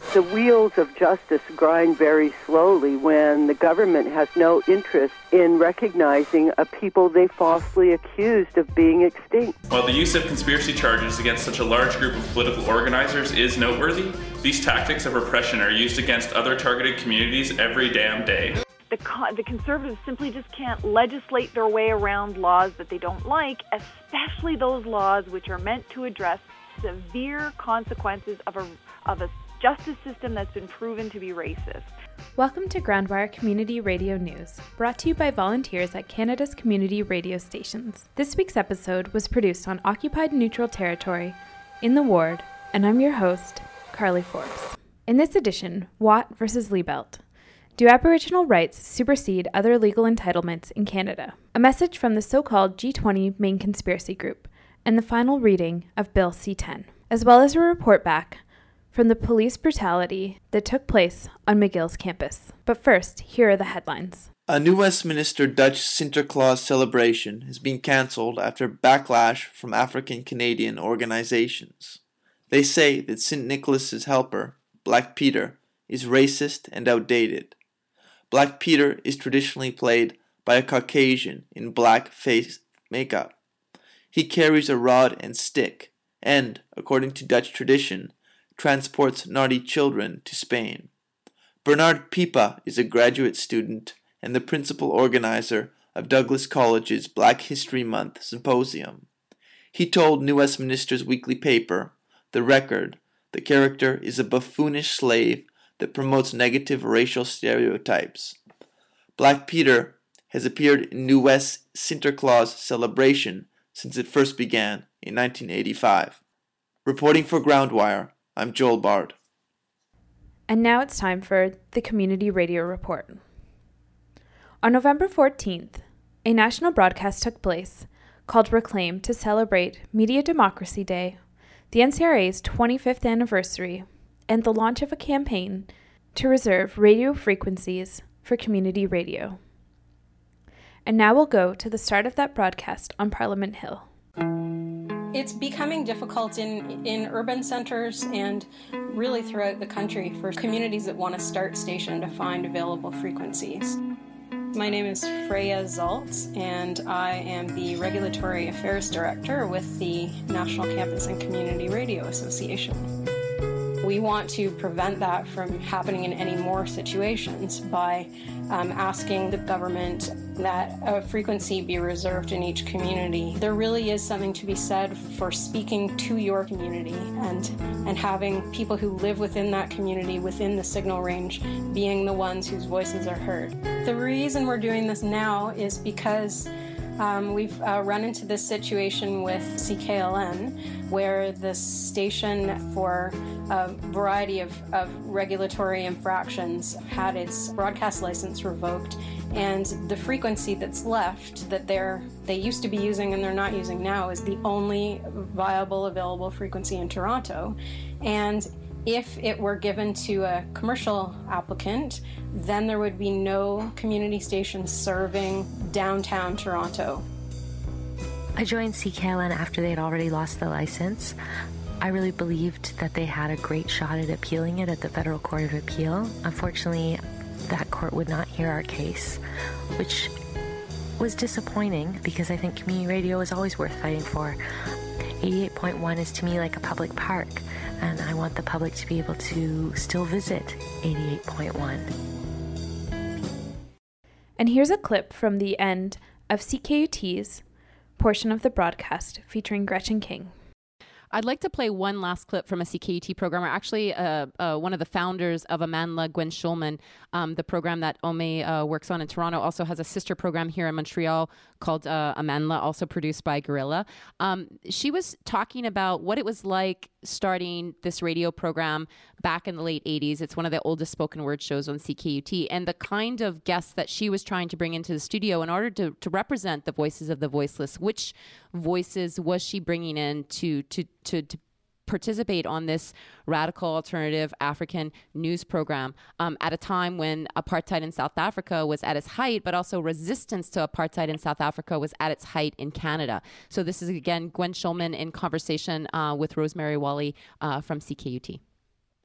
The wheels of justice grind very slowly when the government has no interest in recognizing a people they falsely accused of being extinct. While the use of conspiracy charges against such a large group of political organizers is noteworthy, these tactics of repression are used against other targeted communities every damn day. The conservatives simply just can't legislate their way around laws that they don't like, especially those laws which are meant to address severe consequences of a justice system that's been proven to be racist. Welcome to Groundwire Community Radio News, brought to you by volunteers at Canada's community radio stations. This week's episode was produced on occupied neutral territory in the ward, and I'm your host, Carly Forbes. In this edition, Watt versus Liebelt. Do Aboriginal rights supersede other legal entitlements in Canada? A message from the so-called G20 main conspiracy group, and the final reading of Bill C-10, as well as a report back from the police brutality that took place on McGill's campus. But first, here are the headlines. A new Westminster Dutch Sinterklaas celebration has been cancelled after backlash from African-Canadian organizations. They say that St. Nicholas's helper, Black Peter, is racist and outdated. Black Peter is traditionally played by a Caucasian in black face makeup. He carries a rod and stick and, according to Dutch tradition, transports naughty children to Spain. Bernard Pipa is a graduate student and the principal organizer of Douglas College's Black History Month Symposium. He told New Westminster's weekly paper, The Record, the character is a buffoonish slave that promotes negative racial stereotypes. Black Peter has appeared in New West's Sinterklaas celebration since it first began in 1985. Reporting for Groundwire, I'm Joel Bard. And now it's time for the Community Radio Report. On November 14th, a national broadcast took place called Reclaim to celebrate Media Democracy Day, the NCRA's 25th anniversary, and the launch of a campaign to reserve radio frequencies for community radio. And now we'll go to the start of that broadcast on Parliament Hill. It's becoming difficult in urban centers and really throughout the country for communities that want to start station to find available frequencies. My name is Freya Zaltz, and I am the Regulatory Affairs Director with the National Campus and Community Radio Association. We want to prevent that from happening in any more situations by asking the government that a frequency be reserved in each community. There really is something to be said for speaking to your community and having people who live within that community, within the signal range, being the ones whose voices are heard. The reason we're doing this now is because we've run into this situation with CKLN, where the station, for a variety of regulatory infractions, had its broadcast license revoked, and the frequency that's left that they used to be using and they're not using now is the only viable available frequency in Toronto. And if it were given to a commercial applicant, then there would be no community stations serving downtown Toronto. I joined CKLN after they had already lost the license. I really believed that they had a great shot at appealing it at the Federal Court of Appeal. Unfortunately, that court would not hear our case, which was disappointing because I think community radio is always worth fighting for. 88.1 is to me like a public park, and I want the public to be able to still visit 88.1. And here's a clip from the end of CKUT's portion of the broadcast featuring Gretchen King. I'd like to play one last clip from a CKUT programmer, actually one of the founders of Amanla, Gwen Schulman. The program that Ome works on in Toronto also has a sister program here in Montreal called Amanla, also produced by Gorilla. She was talking about what it was like starting this radio program back in the late 80s. It's one of the oldest spoken word shows on CKUT, and the kind of guests that she was trying to bring into the studio in order to represent the voices of the voiceless. Which voices was she bringing in to participate on this radical alternative African news program at a time when apartheid in South Africa was at its height, but also resistance to apartheid in South Africa was at its height in Canada. So this is, again, Gwen Schulman in conversation with Rosemary Wally from CKUT.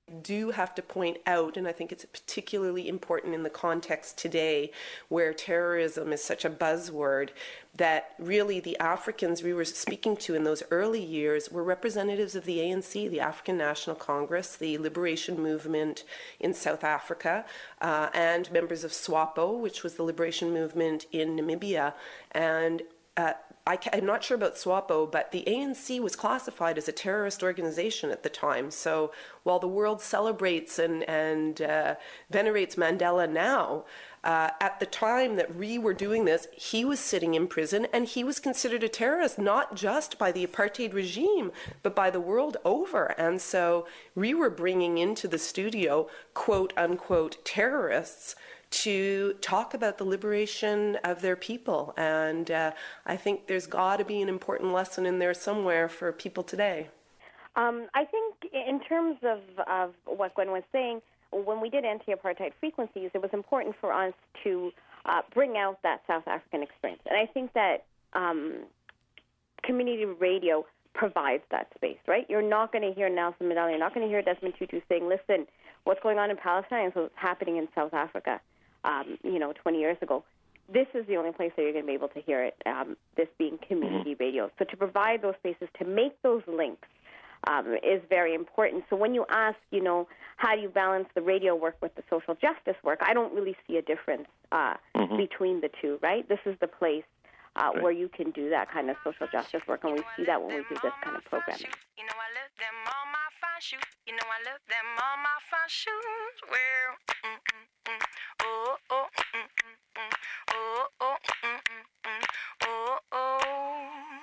do have to point out, and I think it's particularly important in the context today where terrorism is such a buzzword, that really the Africans we were speaking to in those early years were representatives of the ANC, the African National Congress, the liberation movement in South Africa, and members of SWAPO, which was the liberation movement in Namibia. And I'm not sure about SWAPO, but the ANC was classified as a terrorist organization at the time. So while the world celebrates and venerates Mandela now, at the time that we were doing this, he was sitting in prison and he was considered a terrorist, not just by the apartheid regime, but by the world over. And so we were bringing into the studio, quote unquote, terrorists to talk about the liberation of their people. And I think there's got to be an important lesson in there somewhere for people today. I think in terms of what Gwen was saying, when we did anti-apartheid frequencies, it was important for us to bring out that South African experience. And I think that community radio provides that space, right? You're not going to hear Nelson Mandela, you're not going to hear Desmond Tutu saying, listen, what's going on in Palestine is what's happening in South Africa, 20 years ago. This is the only place that you're going to be able to hear it, this being community radio. So to provide those spaces, to make those links, is very important. So when you ask, how do you balance the radio work with the social justice work, I don't really see a difference between the two, right? This is the place where you can do that kind of social justice work, and we see that when we do this kind of programming. I love them on my fine shoes. I love them on my fine shoes. Well, oh, oh, oh, oh, oh, oh.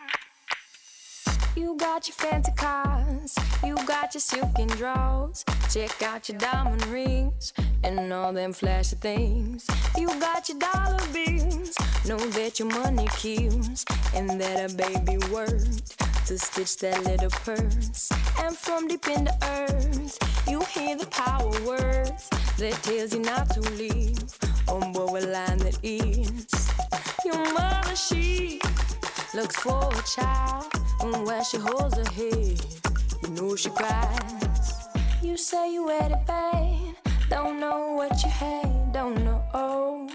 You got your fancy cars, you got your silken drawers. Check out your diamond rings and all them flashy things. You got your dollar bills, know that your money kills, and that a baby worked to stitch that little purse. And from deep in the earth, you hear the power words that tells you not to leave on borderline that is. Your mother, she looks for a child, and when she holds her head, she cries. You say you had it bad, don't know what you had, don't know.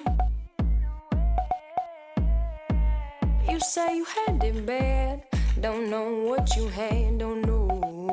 You say you had it bad, don't know what you had, don't know.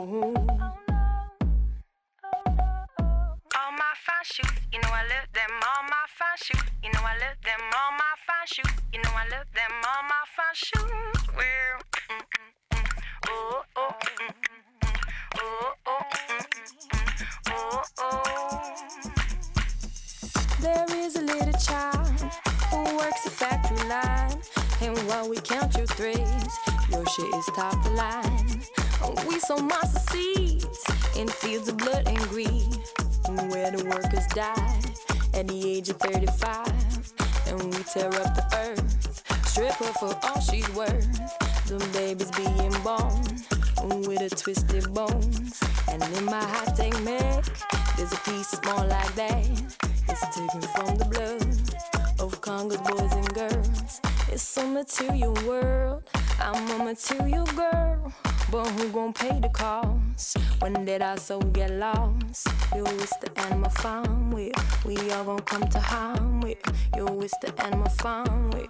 All my fine shoes, I love them, all my fine shoes. I love them, all my fine shoes. I love them, all my fine shoes. Well, oh, oh, oh, oh, oh, oh. There is a little child who works a factory line, and while we count your threads, your shit is top of line. We sow monster seeds in fields of blood and greed, where the workers die at the age of 35, and we tear up the earth, strip her for all she's worth. The babies being born with a twisted bones, and in my high-tech Mac, there's a piece small like that. It's taken from the blood of Congo's boys and girls. It's a material world, I'm a material girl, but who gon' pay the cost when did our soul get lost? Yo, it's the animal farm with, we all gon' come to harm with. Yo, it's the animal farm with.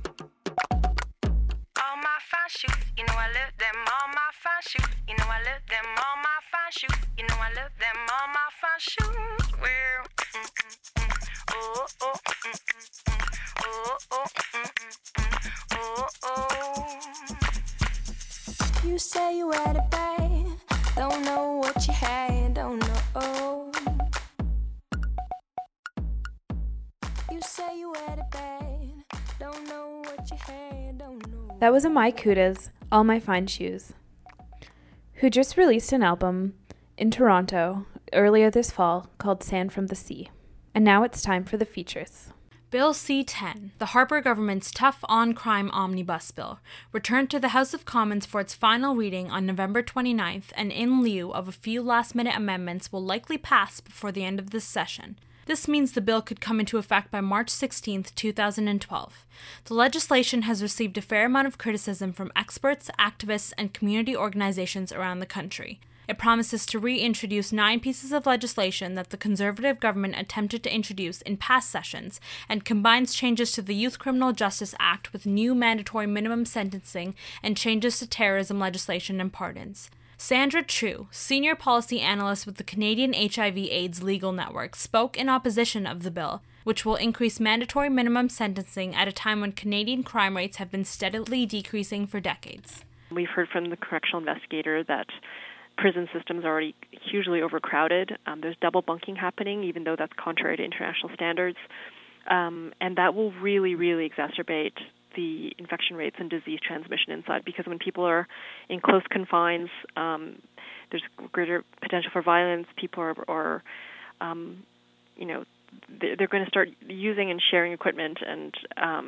All my fine shoes, I love them, all my fine shoes. I love them, all my fine shoes. I love them, all my fine shoes. Well, oh, oh, oh, oh, oh, oh. You say you had it bad, don't know what you had, don't know. You say you had it bad, don't know what you had, don't know. That was Amai Kuda's All My Fine Shoes, who just released an album in Toronto earlier this fall called Sand from the Sea. And now it's time for the features. Bill C-10, the Harper government's tough on-crime omnibus bill, returned to the House of Commons for its final reading on November 29th, and in lieu of a few last-minute amendments will likely pass before the end of this session. This means the bill could come into effect by March 16, 2012. The legislation has received a fair amount of criticism from experts, activists, and community organizations around the country. It promises to reintroduce 9 pieces of legislation that the Conservative government attempted to introduce in past sessions and combines changes to the Youth Criminal Justice Act with new mandatory minimum sentencing and changes to terrorism legislation and pardons. Sandra True, senior policy analyst with the Canadian HIV/AIDS Legal Network, spoke in opposition of the bill, which will increase mandatory minimum sentencing at a time when Canadian crime rates have been steadily decreasing for decades. We've heard from the correctional investigator that prison systems are already hugely overcrowded. There's double bunking happening, even though that's contrary to international standards. And that will really, really exacerbate the infection rates and disease transmission inside, because when people are in close confines, there's greater potential for violence. People are they're going to start using and sharing equipment, and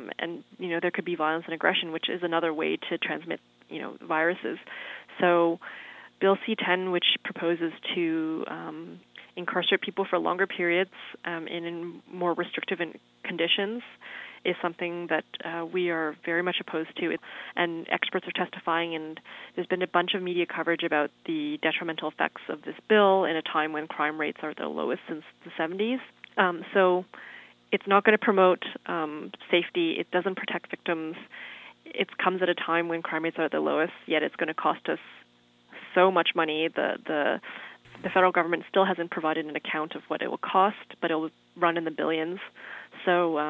there could be violence and aggression, which is another way to transmit viruses. So Bill C-10, which proposes to incarcerate people for longer periods in more restrictive conditions, is something that we are very much opposed to. And experts are testifying, and there's been a bunch of media coverage about the detrimental effects of this bill in a time when crime rates are the lowest since the 70s. So it's not going to promote safety. It doesn't protect victims. It comes at a time when crime rates are the lowest, yet it's going to cost us so much money. The federal government still hasn't provided an account of what it will cost, but it will run in the billions. So,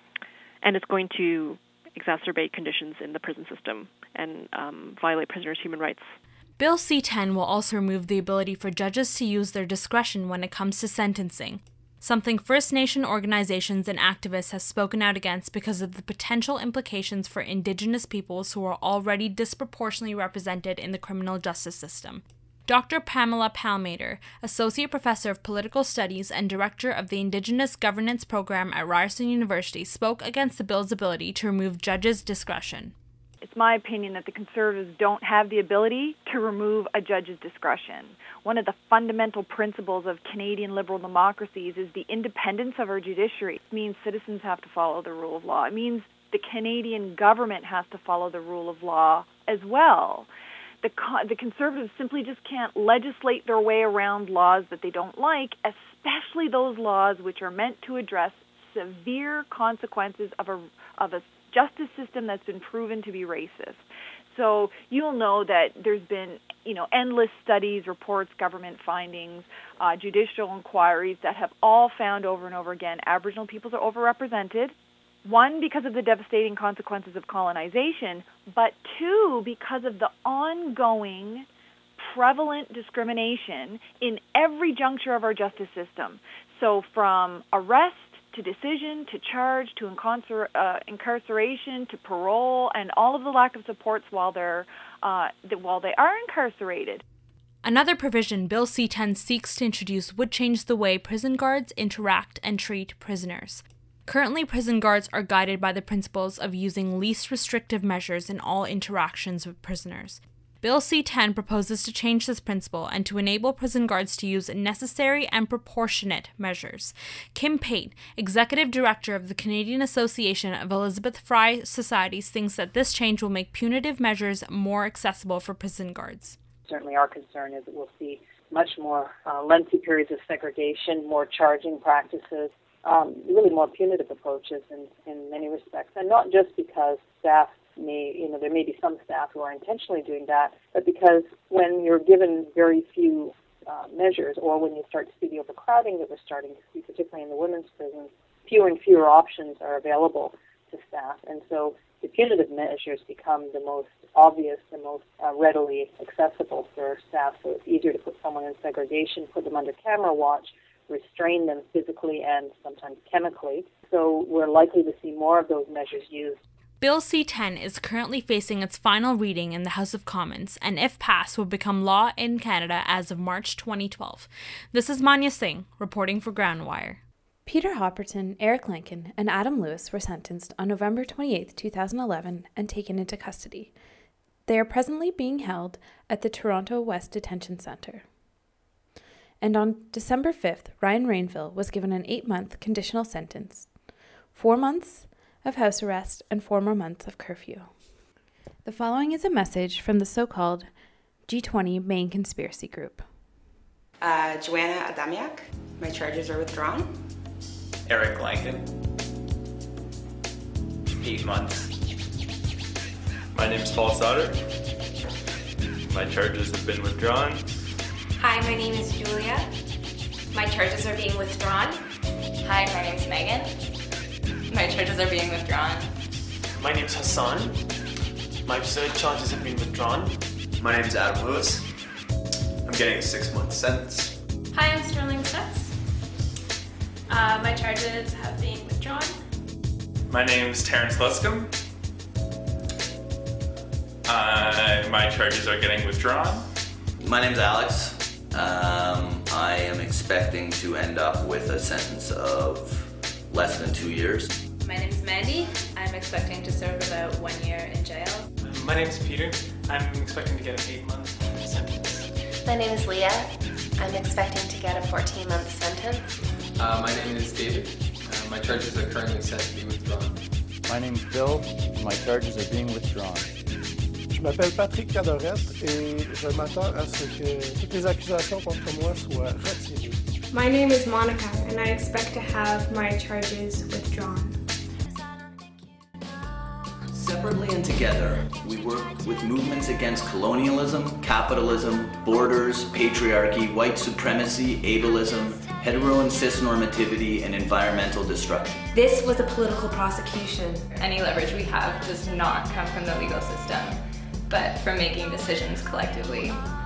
and it's going to exacerbate conditions in the prison system and violate prisoners' human rights. Bill C-10 will also remove the ability for judges to use their discretion when it comes to sentencing, something First Nation organizations and activists have spoken out against because of the potential implications for Indigenous peoples who are already disproportionately represented in the criminal justice system. Dr. Pamela Palmater, Associate Professor of Political Studies and Director of the Indigenous Governance Program at Ryerson University, spoke against the bill's ability to remove judges' discretion. It's my opinion that the Conservatives don't have the ability to remove a judge's discretion. One of the fundamental principles of Canadian liberal democracies is the independence of our judiciary. It means citizens have to follow the rule of law. It means the Canadian government has to follow the rule of law as well. The Conservatives simply just can't legislate their way around laws that they don't like, especially those laws which are meant to address severe consequences of a justice system that's been proven to be racist. So you'll know that there's been, endless studies, reports, government findings, judicial inquiries that have all found over and over again Aboriginal peoples are overrepresented. 1, because of the devastating consequences of colonization, but 2, because of the ongoing prevalent discrimination in every juncture of our justice system. So from arrest to decision to charge to incarceration to parole, and all of the lack of supports while they are incarcerated. Another provision Bill C-10 seeks to introduce would change the way prison guards interact and treat prisoners. Currently, prison guards are guided by the principles of using least restrictive measures in all interactions with prisoners. Bill C-10 proposes to change this principle and to enable prison guards to use necessary and proportionate measures. Kim Pate, Executive Director of the Canadian Association of Elizabeth Fry Societies, thinks that this change will make punitive measures more accessible for prison guards. Certainly our concern is that we'll see much more lengthy periods of segregation, more charging practices, really more punitive approaches in many respects, and not just because staff there may be some staff who are intentionally doing that, but because when you're given very few measures, or when you start to see the overcrowding that we're starting to see, particularly in the women's prisons, fewer and fewer options are available to staff, and so the punitive measures become the most obvious, the most readily accessible for staff. So it's easier to put someone in segregation, put them under camera watch, restrain them physically and sometimes chemically. So we're likely to see more of those measures used. Bill C-10 is currently facing its final reading in the House of Commons, and if passed, will become law in Canada as of March 2012. This is Manya Singh, reporting for Groundwire. Peter Hopperton, Eric Lankin, and Adam Lewis were sentenced on November 28, 2011, and taken into custody. They are presently being held at the Toronto West Detention Centre. And on December 5th, Ryan Rainville was given an 8-month conditional sentence, 4 months of house arrest, and 4 more months of curfew. The following is a message from the so-called G20 main conspiracy group. Joanna Adamiak. My charges are withdrawn. Eric Lankin. 8 months. My name's Paul Sauter. My charges have been withdrawn. Hi, my name is Julia. My charges are being withdrawn. Hi, my name's Megan. My charges are being withdrawn. My name's Hassan. My charges have been withdrawn. My name's Adam Lewis. I'm getting a 6-month sentence. Hi, I'm Sterling Stutz. My charges have been withdrawn. My name's Terrence Luscombe. My charges are getting withdrawn. My name's Alex. I am expecting to end up with a sentence of less than 2 years. My name's Mandy. I'm expecting to serve about 1 year in jail. My name's Peter. I'm expecting to get an 8-month sentence. My name is Leah. I'm expecting to get a 14-month sentence. My name is David. My charges are currently set to be withdrawn. My name's Bill. My charges are being withdrawn. Je m'appelle Patrick Cadorette et je m'attends à ce que toutes les accusations contre moi soient retirées. My name is Monica and I expect to have my charges withdrawn. Separately and together, we work with movements against colonialism, capitalism, borders, patriarchy, white supremacy, ableism, hetero and cis normativity, and environmental destruction. This was a political prosecution. Any leverage we have does not come from the legal system, but from making decisions collectively.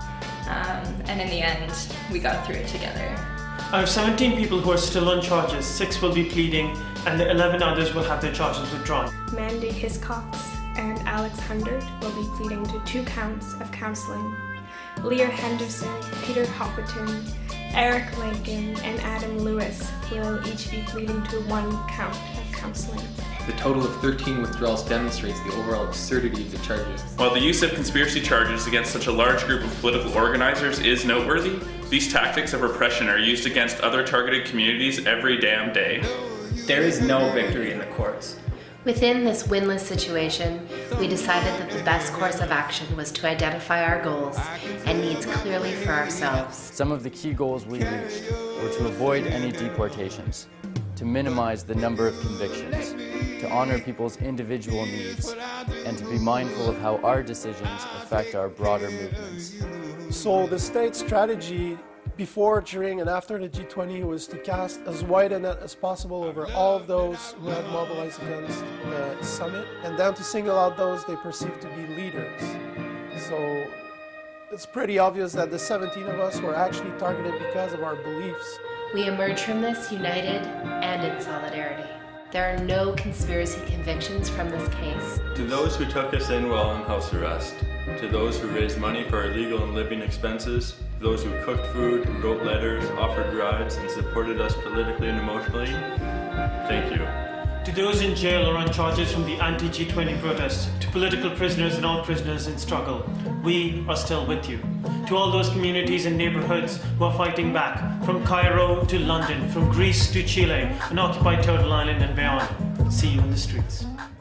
And in the end, we got through it together. I have 17 people who are still on charges. 6 will be pleading, and the 11 others will have their charges withdrawn. Mandy Hiscox and Alex Hundred will be pleading to 2 counts of counseling. Leah Henderson, Peter Hopperton, Eric Lincoln, and Adam Lewis will each be pleading to 1 count of counseling. The total of 13 withdrawals demonstrates the overall absurdity of the charges. While the use of conspiracy charges against such a large group of political organizers is noteworthy, these tactics of repression are used against other targeted communities every damn day. There is no victory in the courts. Within this winless situation, we decided that the best course of action was to identify our goals and needs clearly for ourselves. Some of the key goals we reached were to avoid any deportations, to minimize the number of convictions, to honor people's individual needs, and to be mindful of how our decisions affect our broader movements. So the state's strategy before, during, and after the G20 was to cast as wide a net as possible over all of those who had mobilized against the summit, and then to single out those they perceived to be leaders. So it's pretty obvious that the 17 of us were actually targeted because of our beliefs. We emerge from this united and in solidarity. There are no conspiracy convictions from this case. To those who took us in while in house arrest, to those who raised money for our legal and living expenses, to those who cooked food, wrote letters, offered rides, and supported us politically and emotionally, thank you. To those in jail or on charges from the anti-G20 protests, to political prisoners and all prisoners in struggle, we are still with you. To all those communities and neighborhoods who are fighting back, from Cairo to London, from Greece to Chile, and occupied Turtle Island and beyond, see you in the streets.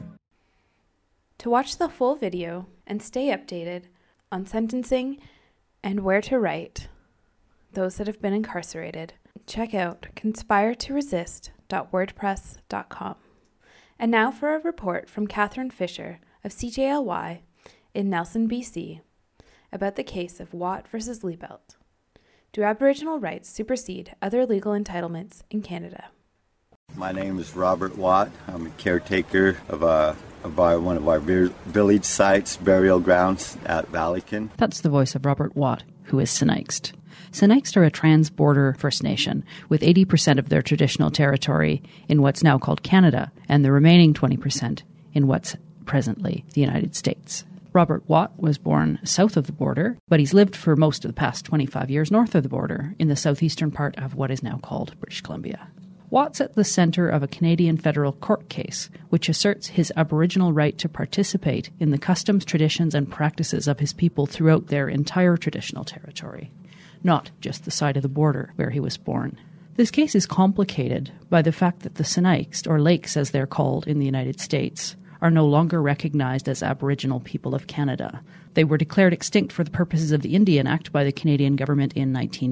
To watch the full video and stay updated on sentencing and where to write those that have been incarcerated, check out conspiretoresist.wordpress.com. And now for a report from Catherine Fisher of CJLY in Nelson, BC, about the case of Watt versus Liebelt. Do Aboriginal rights supersede other legal entitlements in Canada? My name is Robert Watt. I'm a caretaker of one of our village sites, burial grounds at Valleyton. That's the voice of Robert Watt, who is Sinixt. Sinixt are a trans-border First Nation, with 80% of their traditional territory in what's now called Canada, and the remaining 20% in what's presently the United States. Robert Watt was born south of the border, but he's lived for most of the past 25 years north of the border, in the southeastern part of what is now called British Columbia. Watt's at the centre of a Canadian federal court case, which asserts his Aboriginal right to participate in the customs, traditions, and practices of his people throughout their entire traditional territory, not just the side of the border where he was born. This case is complicated by the fact that the Sinixt, or Lakes as they're called in the United States, are no longer recognized as Aboriginal people of Canada. They were declared extinct for the purposes of the Indian Act by the Canadian government in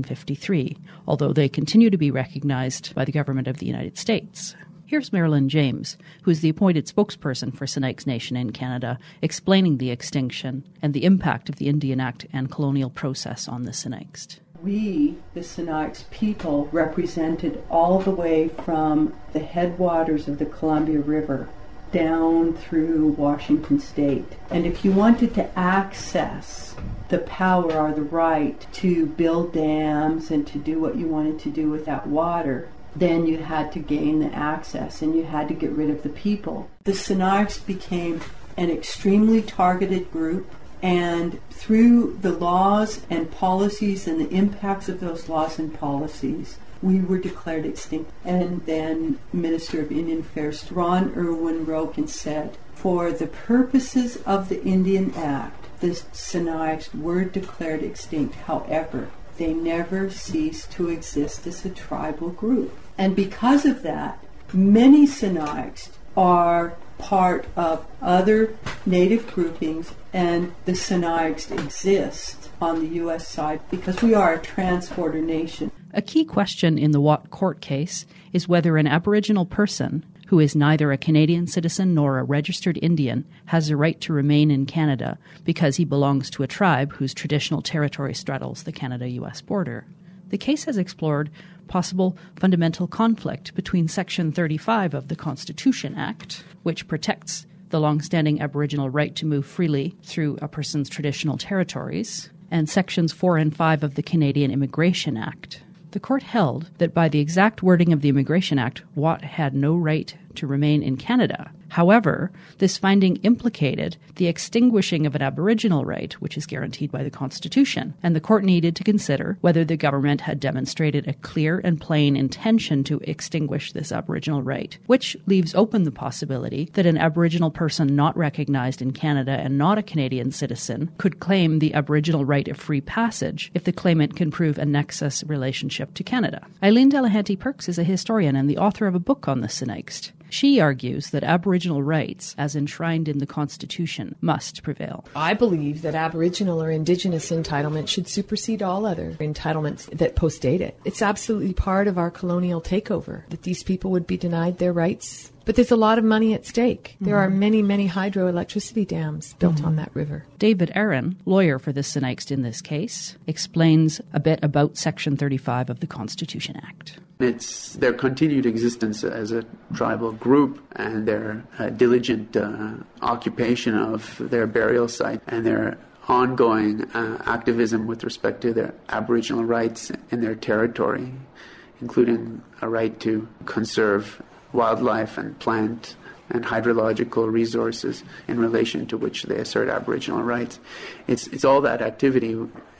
1953, although they continue to be recognized by the government of the United States. Here's Marilyn James, who is the appointed spokesperson for Sinixt Nation in Canada, explaining the extinction and the impact of the Indian Act and colonial process on the Sinixt. We, the Sinixt people, represented all the way from the headwaters of the Columbia River down through Washington State. And if you wanted to access the power or the right to build dams and to do what you wanted to do with that water, then you had to gain the access and you had to get rid of the people. The Sinixt became an extremely targeted group, and through the laws and policies and the impacts of those laws and policies, we were declared extinct. And then Minister of Indian Affairs Ron Irwin wrote and said, for the purposes of the Indian Act, the Sinixt were declared extinct. However, they never ceased to exist as a tribal group. And because of that, many Sinixt are part of other native groupings, and the Sinixt exist on the U.S. side because we are a trans-border nation. A key question in the Watt court case is whether an Aboriginal person who is neither a Canadian citizen nor a registered Indian has a right to remain in Canada because he belongs to a tribe whose traditional territory straddles the Canada-U.S. border. The case has explored possible fundamental conflict between Section 35 of the Constitution Act, which protects the long-standing Aboriginal right to move freely through a person's traditional territories, and Sections 4 and 5 of the Canadian Immigration Act. The court held that by the exact wording of the Immigration Act, Watt had no right to remain in Canada. However, this finding implicated the extinguishing of an Aboriginal right, which is guaranteed by the Constitution, and the court needed to consider whether the government had demonstrated a clear and plain intention to extinguish this Aboriginal right, which leaves open the possibility that an Aboriginal person not recognized in Canada and not a Canadian citizen could claim the Aboriginal right of free passage if the claimant can prove a nexus relationship to Canada. Eileen Delahanty Perks is a historian and the author of a book on the Sinixt. She argues that Aboriginal rights, as enshrined in the Constitution, must prevail. I believe that Aboriginal or Indigenous entitlement should supersede all other entitlements that postdate it. It's absolutely part of our colonial takeover that these people would be denied their rights. But there's a lot of money at stake. There are many, many hydroelectricity dams built on that river. David Aaron, lawyer for the Sinixt in this case, explains a bit about Section 35 of the Constitution Act. It's their continued existence as a tribal group and their diligent occupation of their burial site and their ongoing activism with respect to their Aboriginal rights in their territory, including a right to conserve wildlife and plant and hydrological resources in relation to which they assert Aboriginal rights. It's all that activity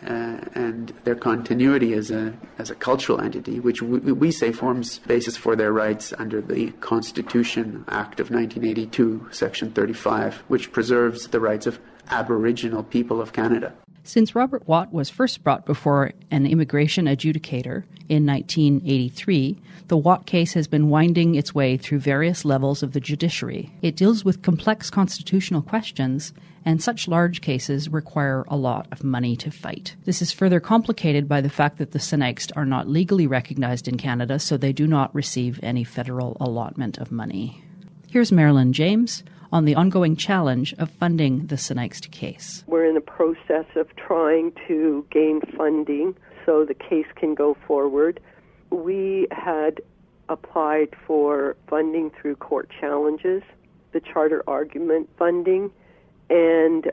and their continuity as a cultural entity, which we say forms basis for their rights under the Constitution Act of 1982, Section 35, which preserves the rights of Aboriginal people of Canada. Since Robert Watt was first brought before an immigration adjudicator in 1983, the Watt case has been winding its way through various levels of the judiciary. It deals with complex constitutional questions, and such large cases require a lot of money to fight. This is further complicated by the fact that the Sinixt are not legally recognized in Canada, so they do not receive any federal allotment of money. Here's Marilyn James on the ongoing challenge of funding the Sinixt case. We're in the process of trying to gain funding so the case can go forward. We had applied for funding through court challenges, the charter argument funding, and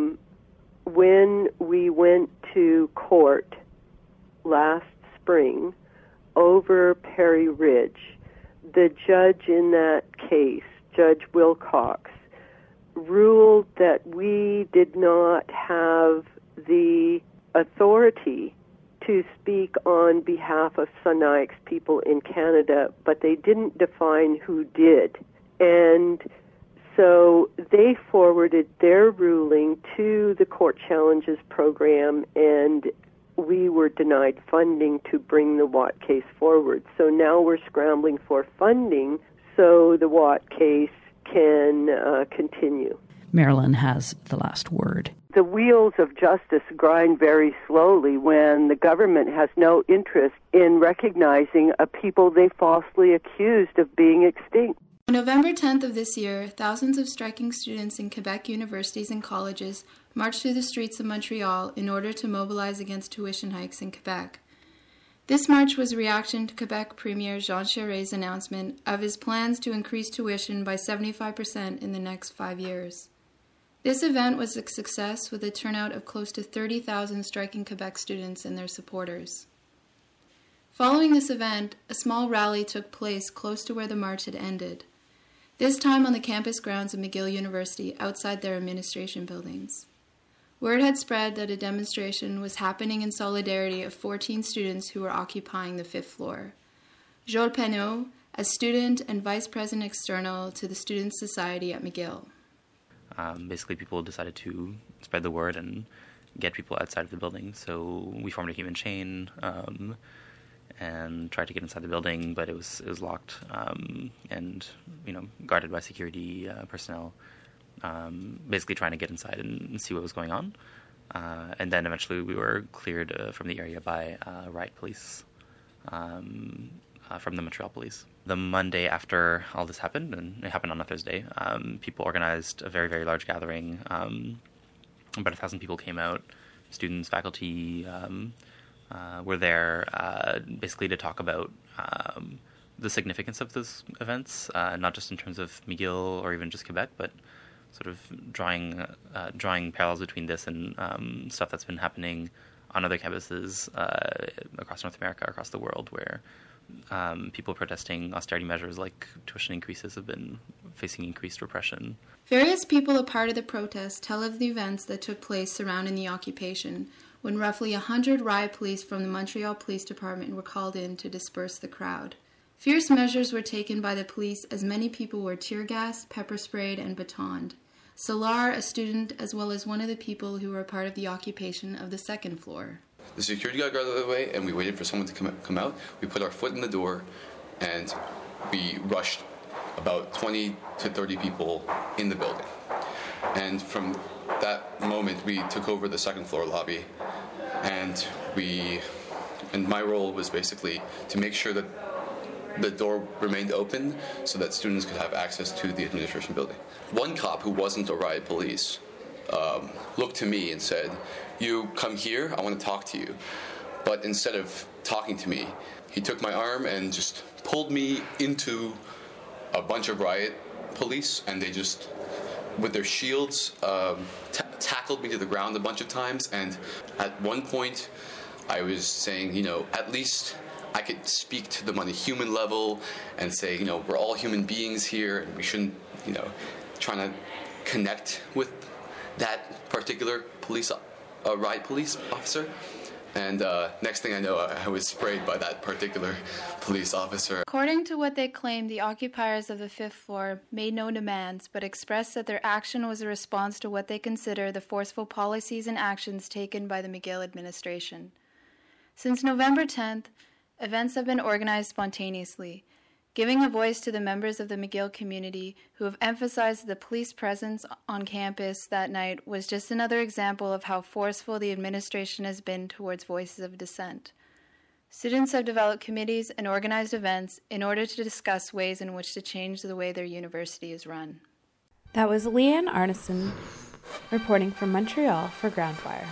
when we went to court last spring over Perry Ridge, the judge in that case, Judge Wilcox, ruled that we did not have the authority to speak on behalf of Sinixt people in Canada, but they didn't define who did. And so they forwarded their ruling to the Court Challenges Program, and we were denied funding to bring the Watt case forward. So now we're scrambling for funding so the Watt case can continue. Marilyn has the last word. The wheels of justice grind very slowly when the government has no interest in recognizing a people they falsely accused of being extinct. On November 10th of this year, thousands of striking students in Quebec universities and colleges marched through the streets of Montreal in order to mobilize against tuition hikes in Quebec. This march was a reaction to Quebec Premier Jean Charest's announcement of his plans to increase tuition by 75% in the next 5 years. This event was a success with a turnout of close to 30,000 striking Quebec students and their supporters. Following this event, a small rally took place close to where the march had ended, this time on the campus grounds of McGill University outside their administration buildings. Word had spread that a demonstration was happening in solidarity of 14 students who were occupying the 5th floor. Joel Penneau, a student and vice president external to the Students' Society at McGill. Basically, people decided to spread the word and get people outside of the building. So we formed a human chain and tried to get inside the building, but it was locked and guarded by security personnel. Basically, trying to get inside and see what was going on. And then eventually, we were cleared from the area by riot police from the Montreal police. The Monday after all this happened, and it happened on a Thursday, people organized a very, very large gathering. About 1,000 people came out, students, faculty were there basically to talk about the significance of those events, not just in terms of McGill or even just Quebec, but sort of drawing parallels between this and stuff that's been happening on other campuses across North America, across the world, where people protesting austerity measures like tuition increases have been facing increased repression. Various people a part of the protest tell of the events that took place surrounding the occupation, when roughly 100 riot police from the Montreal Police Department were called in to disperse the crowd. Fierce measures were taken by the police as many people were tear gassed, pepper sprayed, and batoned. Solar, a student, as well as one of the people who were a part of the occupation of the 2nd floor. The security guard got out of the way, and we waited for someone to come out. We put our foot in the door, and we rushed about 20 to 30 people in the building. And from that moment, we took over the 2nd floor lobby, and my role was basically to make sure that the door remained open so that students could have access to the administration building. One cop who wasn't a riot police looked to me and said, "You come here, I want to talk to you." But instead of talking to me, he took my arm and just pulled me into a bunch of riot police, and they just, with their shields, tackled me to the ground a bunch of times. And at one point, I was saying, at least I could speak to them on a human level and say, we're all human beings here, and we shouldn't, trying to connect with that particular riot police officer. And next thing I know, I was sprayed by that particular police officer. According to what they claimed, the occupiers of the 5th floor made no demands, but expressed that their action was a response to what they consider the forceful policies and actions taken by the McGill administration. Since November 10th, events have been organized spontaneously, giving a voice to the members of the McGill community who have emphasized that the police presence on campus that night was just another example of how forceful the administration has been towards voices of dissent. Students have developed committees and organized events in order to discuss ways in which to change the way their university is run. That was Leanne Arneson reporting from Montreal for Groundwire.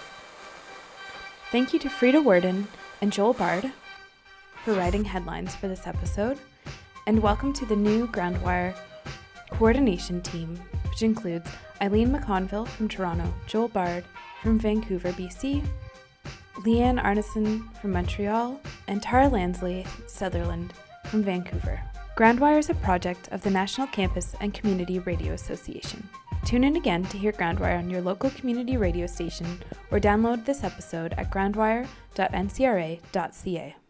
Thank you to Frida Worden and Joel Bard for writing headlines for this episode, and welcome to the new Groundwire coordination team, which includes Eileen McConville from Toronto, Joel Bard from Vancouver, BC, Leanne Arneson from Montreal, and Tara Lansley Sutherland from Vancouver. Groundwire is a project of the National Campus and Community Radio Association. Tune in again to hear Groundwire on your local community radio station, or download this episode at groundwire.ncra.ca.